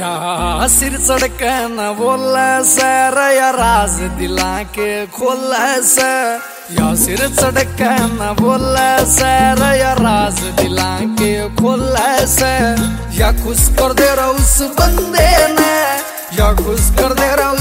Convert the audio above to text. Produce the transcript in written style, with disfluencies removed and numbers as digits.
या सिर चढ़के न बोले सर या राज दिला के खोले से, या सिर चढ़के न बोले सर या राज दिला के खोले से, या खुश कर दे रहा उस बंदे ने, या खुश कर दे रहा